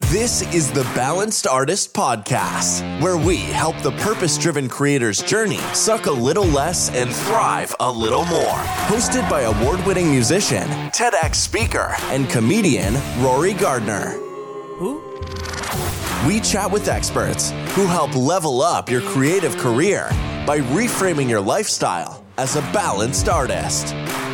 This is the Balanced Artist Podcast, where we help the purpose-driven creator's journey suck a little less and thrive a little more. Hosted by award-winning musician, TEDx speaker, and comedian Rory Gardner. Who? We chat with experts who help level up your creative career by reframing your lifestyle as a balanced artist.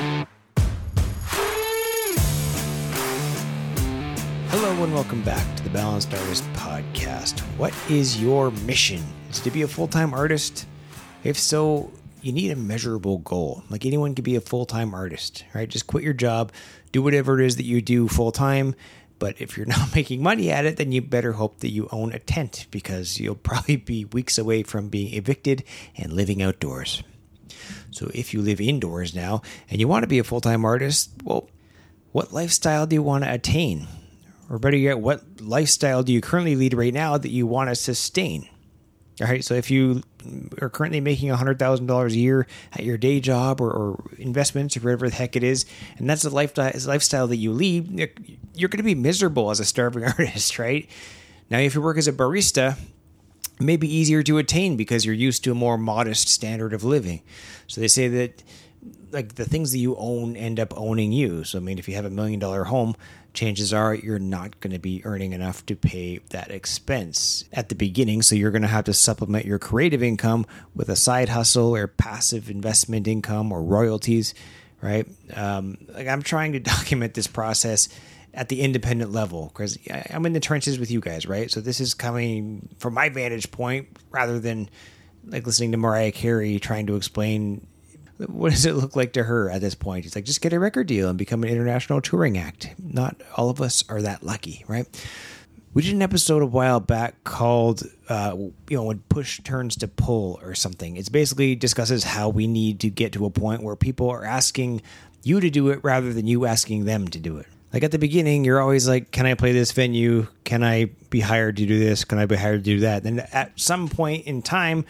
Hello and welcome back to the Balanced Artist Podcast. What is your mission? Is it to be a full-time artist? If so, you need a measurable goal. Like anyone can be a full-time artist, right? Just quit your job, do whatever it is that you do full-time. But if you're not making money at it, then you better hope that you own a tent because you'll probably be weeks away from being evicted and living outdoors. So if you live indoors now and you want to be a full-time artist, well, what lifestyle do you want to attain? Or better yet, what lifestyle do you currently lead right now that you want to sustain? All right, so if you are currently making $100,000 a year at your day job or investments or whatever the heck it is, and that's the lifestyle that you lead, you're going to be miserable as a starving artist, right? Now, if you work as a barista, it may be easier to attain because you're used to a more modest standard of living. So they say that like the things that you own end up owning you. So, I mean, if you have $1 million home, chances are you're not going to be earning enough to pay that expense at the beginning. So you're going to have to supplement your creative income with a side hustle or passive investment income or royalties, right? I'm trying to document this process at the independent level because I'm in the trenches with you guys, right? So this is coming from my vantage point rather than like listening to Mariah Carey trying to explain what does it look like to her at this point? It's like, just get a record deal and become an international touring act. Not all of us are that lucky, right? We did an episode a while back called, when push turns to pull or something. It basically discusses how we need to get to a point where people are asking you to do it rather than you asking them to do it. Like at the beginning, you're always like, can I play this venue? Can I be hired to do this? Can I be hired to do that? Then at some point in time,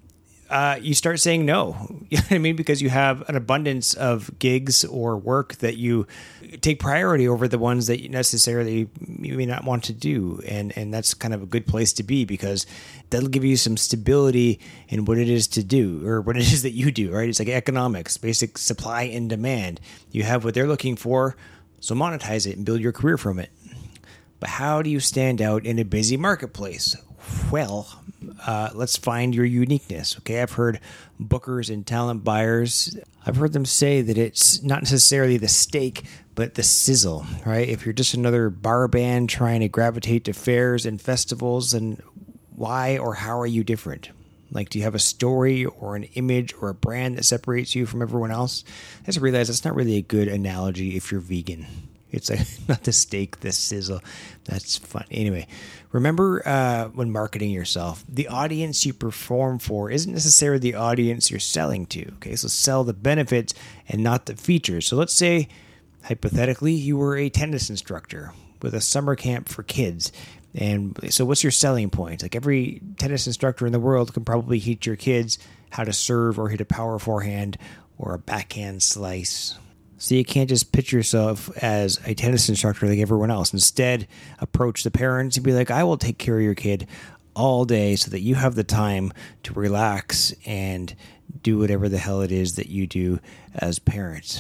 you start saying no. You know what I mean? Because you have an abundance of gigs or work that you take priority over the ones that you necessarily you may not want to do. And that's kind of a good place to be because that'll give you some stability in what it is to do or what it is that you do, right? It's like economics, basic supply and demand. You have what they're looking for, so monetize it and build your career from it. But how do you stand out in a busy marketplace? Well, let's find your uniqueness. Okay, I've heard bookers and talent buyers, I've heard them say that it's not necessarily the steak, but the sizzle, right? If you're just another bar band trying to gravitate to fairs and festivals, then why or how are you different? Like, do you have a story or an image or a brand that separates you from everyone else? I just realized that's not really a good analogy if you're vegan. It's like not the steak, the sizzle. That's fun. Anyway, remember when marketing yourself, the audience you perform for isn't necessarily the audience you're selling to. Okay, so sell the benefits and not the features. So let's say, hypothetically, you were a tennis instructor with a summer camp for kids. And so what's your selling point? Like every tennis instructor in the world can probably teach your kids how to serve or hit a power forehand or a backhand slice. So you can't just picture yourself as a tennis instructor like everyone else. Instead, approach the parents and be like, I will take care of your kid all day so that you have the time to relax and do whatever the hell it is that you do as parents.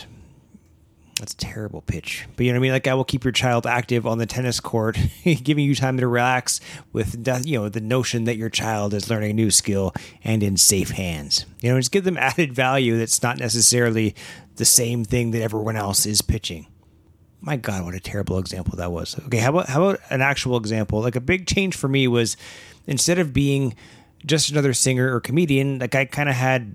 That's a terrible pitch. But you know what I mean? Like, I will keep your child active on the tennis court, giving you time to relax with, the notion that your child is learning a new skill and in safe hands. Just give them added value that's not necessarily the same thing that everyone else is pitching. My God, what a terrible example that was. Okay, how about an actual example? Like a big change for me was instead of being just another singer or comedian, like I kind of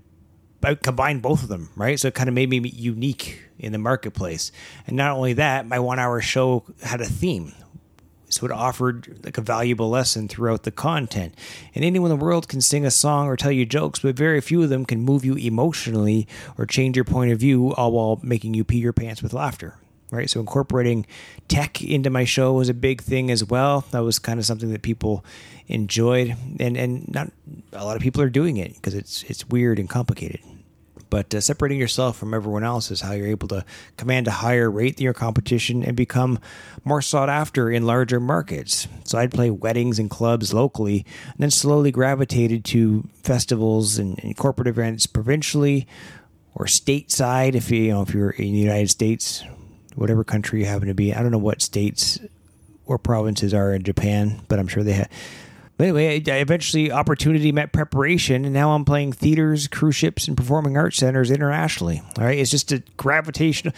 I combined both of them, right? So it kind of made me unique in the marketplace. And not only that, my 1 hour show had a theme. So it offered like a valuable lesson throughout the content. And anyone in the world can sing a song or tell you jokes, but very few of them can move you emotionally or change your point of view, all while making you pee your pants with laughter, right? So incorporating tech into my show was a big thing as well. That was kind of something that people enjoyed. And not a lot of people are doing it because it's weird and complicated. But separating yourself from everyone else is how you're able to command a higher rate than your competition and become more sought after in larger markets. So I'd play weddings and clubs locally, and then slowly gravitated to festivals and corporate events provincially or stateside. If you're in the United States, whatever country you happen to be. I don't know what states or provinces are in Japan, but I'm sure they have. But anyway, eventually opportunity met preparation, and now I'm playing theaters, cruise ships, and performing arts centers internationally. All right, it's just a gravitational.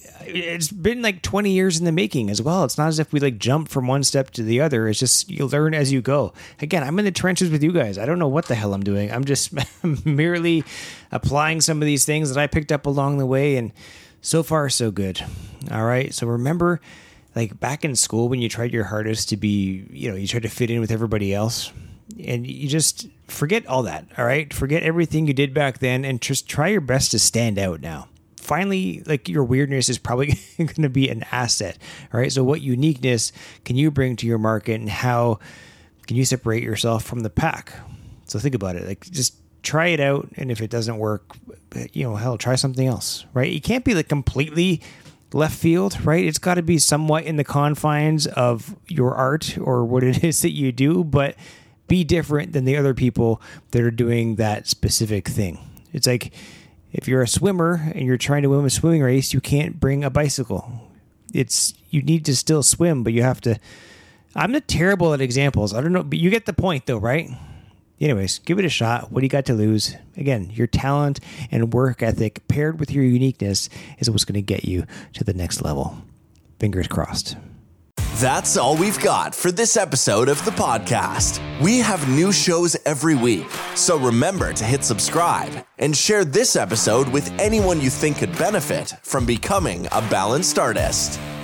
It's been like 20 years in the making as well. It's not as if we like jump from one step to the other. It's just you learn as you go. Again, I'm in the trenches with you guys. I don't know what the hell I'm doing. I'm just merely applying some of these things that I picked up along the way, and so far, so good. All right, so remember, like back in school when you tried your hardest to be, you tried to fit in with everybody else, and you just forget all that, all right? Forget everything you did back then and just try your best to stand out now. Finally, like your weirdness is probably going to be an asset, all right? So what uniqueness can you bring to your market, and how can you separate yourself from the pack? So think about it, like just try it out, and if it doesn't work, try something else, right? You can't be like completely left field, right? It's got to be somewhat in the confines of your art or what it is that you do, but be different than the other people that are doing that specific thing. It's like if you're a swimmer and you're trying to win a swimming race, you can't bring a bicycle. You need to still swim, but you have to. I'm terrible at examples. I don't know, but you get the point though, right? Anyways, give it a shot. What do you got to lose? Again, your talent and work ethic paired with your uniqueness is what's going to get you to the next level. Fingers crossed. That's all we've got for this episode of the podcast. We have new shows every week, so remember to hit subscribe and share this episode with anyone you think could benefit from becoming a balanced artist.